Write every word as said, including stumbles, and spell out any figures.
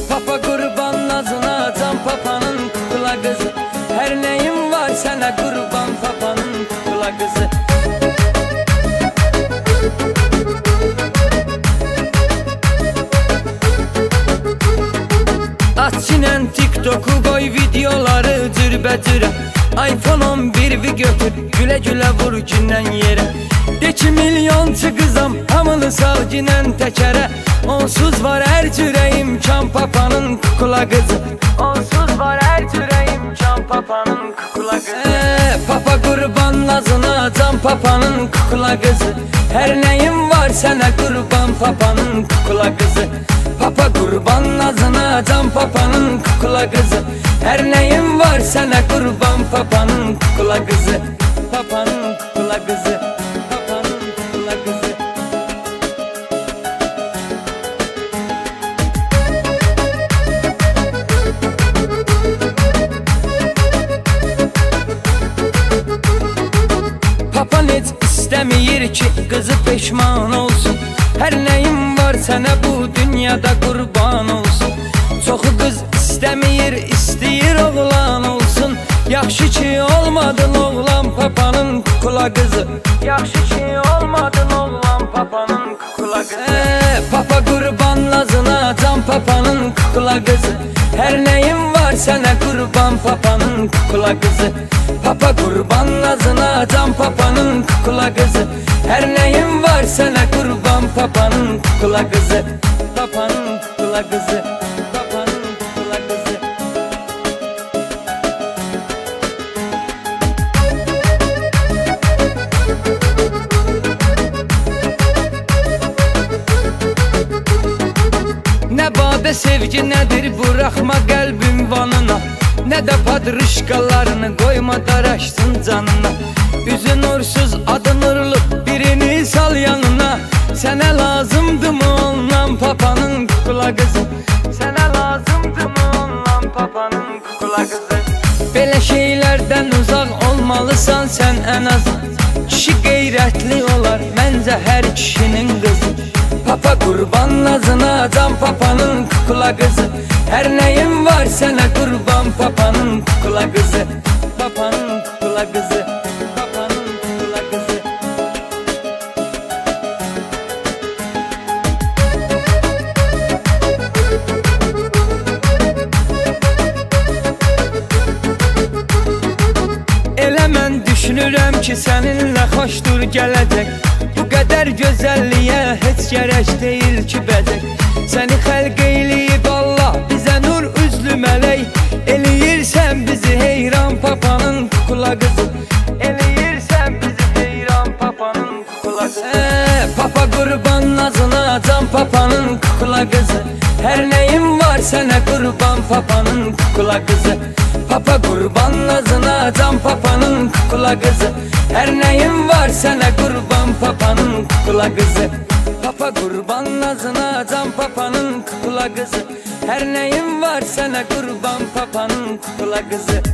Papa kurban nazına, can papanın kukla kızı. Her neyim var sana kurban papanın kukla kızı. Aç çinen TikTok'u koy videoları cürbəcürə. iPhone on biri götür, gülə gülə vur gündən yerə. De ki milyonçu qızam, hamını sal ginən təkərə. Onsuz var hər cürəyim, can papanın kukla kızı. Onsuz var hər cürəyim, can papanın kukla kızı. Eee, papa kurban nazına, can papanın kukla kızı. Her neyim var sana kurban papanın kukla kızı. Papa kurban nazına, can papanın kukla kızı. Her neyim var sana kurban papanın kukla kızı. Papanın kukla kızı. Papanın kukla kızı. Papan heç istəmir ki kızı peşman olsun. Her neyim var sana bu dünyada kurban olsun. Çoxu qız istəmir, istəyir oğlan olsun. Yaxşı ki olmadın oğlan papanın kukla kızı. Yaxşı ki olmadın oğlan papanın kukla kızı. Eee, papa kurban nazına, can papanın kukla kızı. Her neyim var sana kurban papanın kukla kızı. Papa kurban nazına, can papanın kukla kızı. Her neyim var sana kurban papanın kukla kızı. Papanın kukla kızı. Papanın kukla kızı. Ne badə sevgi nedir, bırakma qəlbim vanına. Ne de padrışkalarını koyma daraşsın canına. Üzün ursuz adın urlu, birini sal yanına. Sana lazımdı mı ondan papanın kukla kızı. Sana lazımdı mı ondan papanın kukla kızı. Belə şeylerden uzak olmalısan sen en az. Kişi qeyrətli olar məncə hər kişinin kızı. Papa kurban nazına, can papanın kukla kızı. Her neyim var sana kurban papanın kukla kızı. Papanın kukla kızı. Papanın kukla kızı. Elə mən düşünürəm ki səninlə xoşdur gələcək. Bu qədər gözəlliyə heç gərək deyil ki bəzək. Səni xəlq eyləyib Allah, bizə nur üzlü mələk. Eləyirsən bizi heyran papanın kukla kızı. Eləyirsən bizi heyran papanın kukla kızı. Eee, papa kurban nazına, can papanın kukla kızı. Her neyim var sana kurban papanın kukla kızı. Papa kurban nazına, can papanın kukla kızı. Her neyim var sana kurban papanın kukla kızı. Papa kurban nazına, can papanın kukla kızı. Her neyim var sana kurban papanın kukla kızı.